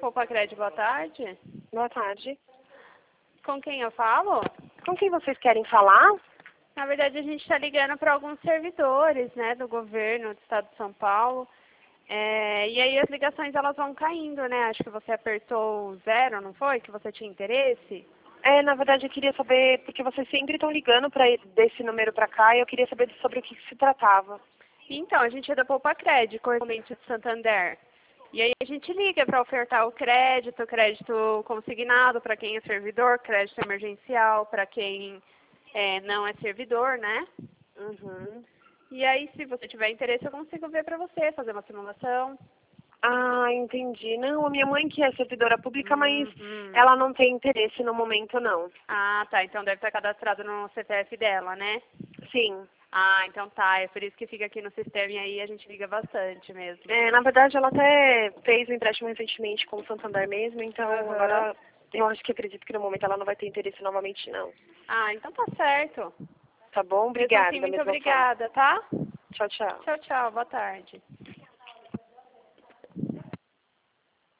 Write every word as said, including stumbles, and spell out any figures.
Poupa Crédito, boa tarde. Boa tarde. Com quem eu falo? Com quem vocês querem falar? Na verdade, a gente está ligando para alguns servidores, né, do governo do estado de São Paulo. É, e aí as ligações elas vão caindo, né? Acho que você apertou zero, não foi? Que você tinha interesse? É, na verdade eu queria saber, porque vocês sempre estão ligando pra, desse número pra cá, e eu queria saber sobre o que, que se tratava. Então, a gente é da Poupa Crédito, correspondente de Santander. E aí a gente liga para ofertar o crédito, crédito consignado para quem é servidor, crédito emergencial para quem é, não é servidor, né? Uhum. E aí, se você tiver interesse, eu consigo ver para você, fazer uma simulação. Ah, entendi. Não, a minha mãe que é servidora pública, mas Uhum. ela não tem interesse no momento, não. Ah, tá. Então deve estar cadastrado no C P F dela, né? Sim. Ah, então tá. É por isso que fica aqui no sistema e aí a gente liga bastante mesmo. É, na verdade ela até fez o empréstimo recentemente com o Santander mesmo, então Aham. agora eu acho que acredito que no momento ela não vai ter interesse novamente, não. Ah, então tá certo. Tá bom? Mesmo Obrigada. assim, Da muito mesma forma. obrigada, tá? Tchau, tchau. Tchau, tchau. Boa tarde.